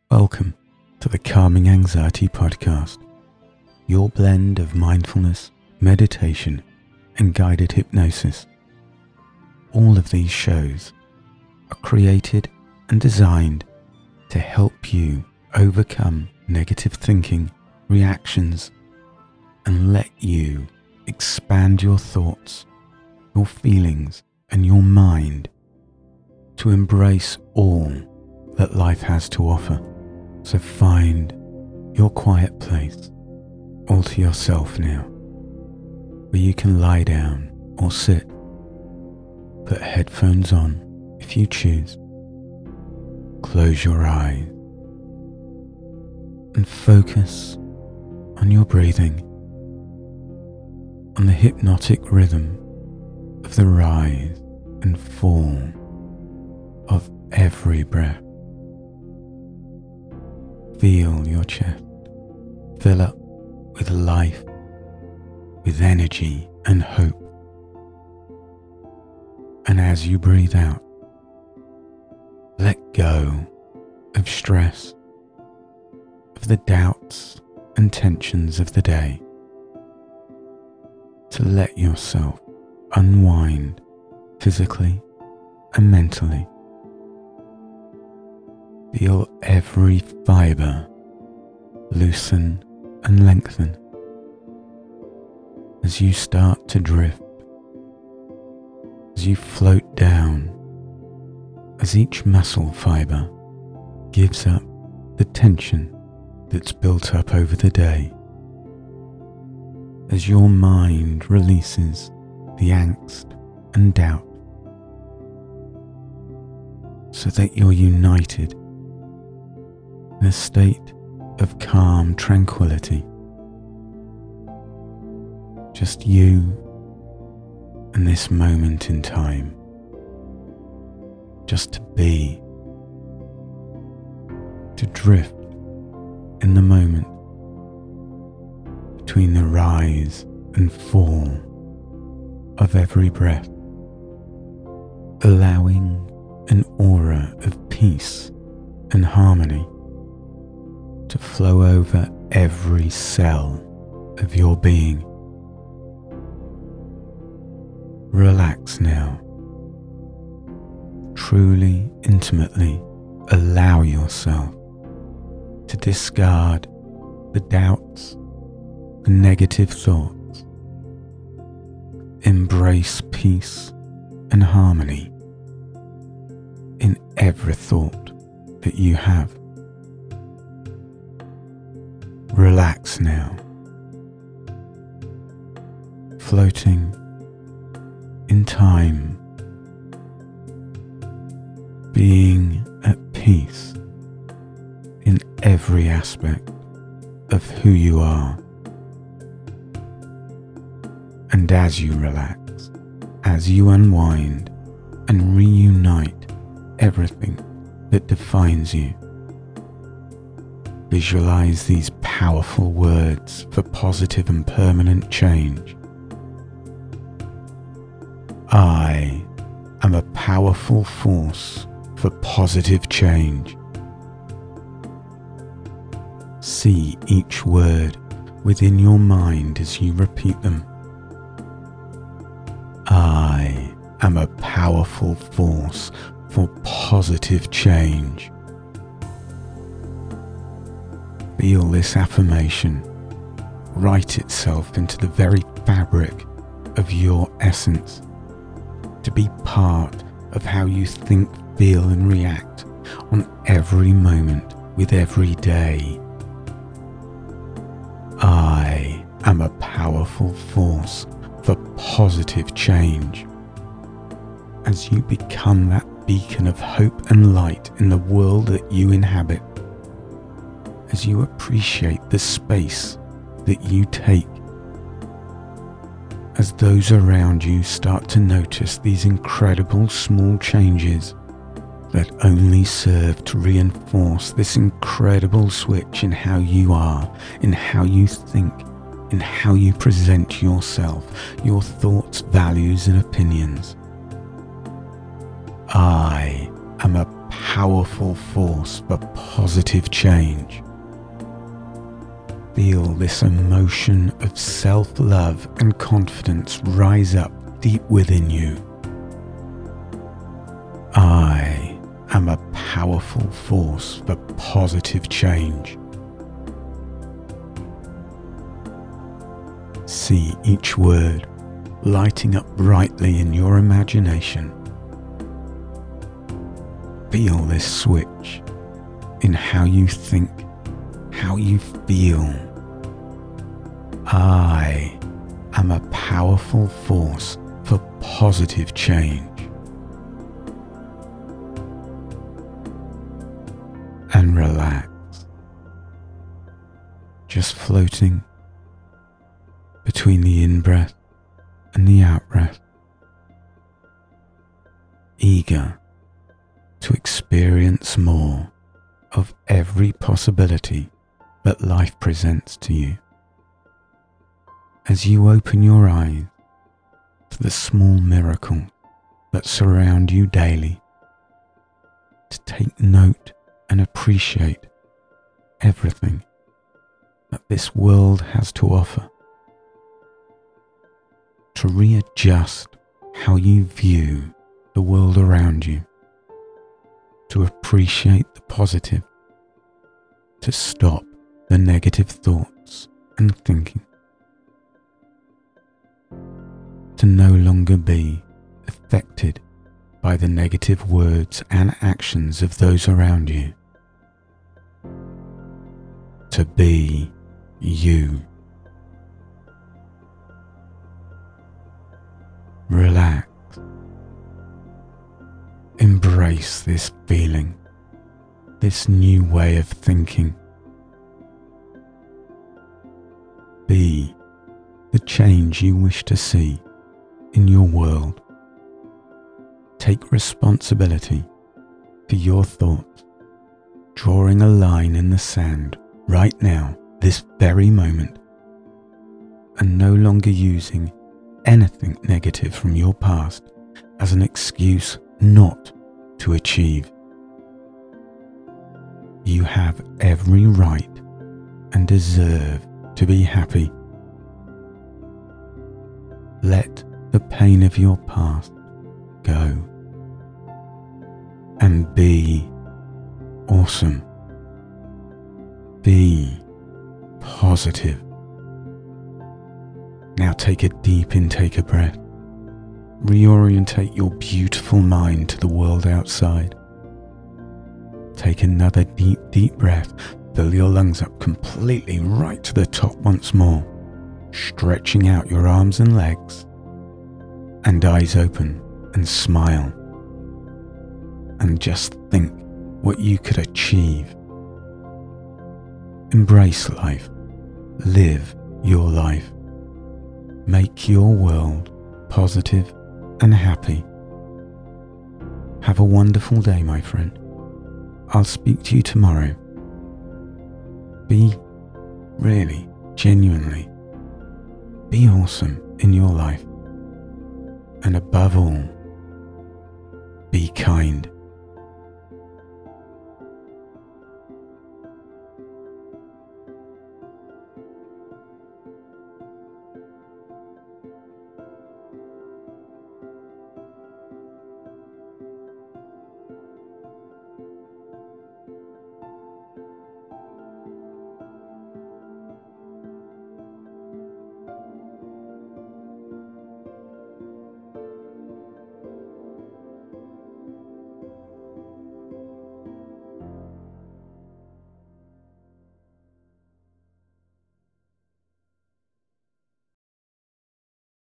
Welcome to the Calming Anxiety Podcast, your blend of mindfulness, meditation, and guided hypnosis. All of these shows are created and designed to help you overcome negative thinking, reactions, and let you expand your thoughts, your feelings, and your mind to embrace all that life has to offer. So find your quiet place all to yourself now, where you can lie down or sit. Put headphones on if you choose. Close your eyes and focus on your breathing, on the hypnotic rhythm of the rise and fall of every breath. Feel your chest fill up with life, with energy and hope. And as you breathe out, let go of stress, of the doubts and tensions of the day, to let yourself unwind physically and mentally. Feel every fibre loosen and lengthen as you start to drift, as you float down, as each muscle fibre gives up the tension that's built up over the day, as your mind releases the angst and doubt, so that you're united in a state of calm tranquility. Just you and this moment in time. Just to be, to drift in the moment between the rise and fall of every breath, allowing an aura of peace and harmony to flow over every cell of your being. Relax now. Truly, intimately allow yourself to discard the doubts, the negative thoughts. Embrace peace and harmony in every thought that you have. Relax now, floating in time, being at peace in every aspect of who you are. And as you relax, as you unwind and reunite everything that defines you, visualize these powerful words for positive and permanent change. I am a powerful force for positive change. See each word within your mind as you repeat them. I am a powerful force for positive change. Feel this affirmation write itself into the very fabric of your essence, to be part of how you think, feel, and react on every moment with every day. I am a powerful force for positive change. As you become that beacon of hope and light in the world that you inhabit, as you appreciate the space that you take, as those around you start to notice these incredible small changes that only serve to reinforce this incredible switch in how you are, in how you think, in how you present yourself, your thoughts, values, and opinions. I am a powerful force for positive change. Feel this emotion of self-love and confidence rise up deep within you. I am a powerful force for positive change. See each word lighting up brightly in your imagination. Feel this switch in how you think, how you feel. I am a powerful force for positive change. And relax, just floating between the in-breath and the out-breath, eager to experience more of every possibility that life presents to you. As you open your eyes to the small miracles that surround you daily, to take note and appreciate everything that this world has to offer, to readjust how you view the world around you, to appreciate the positive, to stop the negative thoughts and thinking, to no longer be affected by the negative words and actions of those around you, to be you. Relax. Embrace this feeling, this new way of thinking. Be the change you wish to see in your world. Take responsibility for your thoughts, drawing a line in the sand right now, this very moment, and no longer using anything negative from your past as an excuse not to achieve. You have every right and deserve to be happy. Let the pain of your past go and be awesome. Be positive. Now take a deep intake of breath. Reorientate your beautiful mind to the world outside. Take another deep breath. Fill your lungs up completely right to the top once more, stretching out your arms and legs, and eyes open and smile. And just think what you could achieve. Embrace life. Live your life. Make your world positive and happy. Have a wonderful day, my friend. I'll speak to you tomorrow. Be really, genuinely, be awesome in your life. And above all, be kind.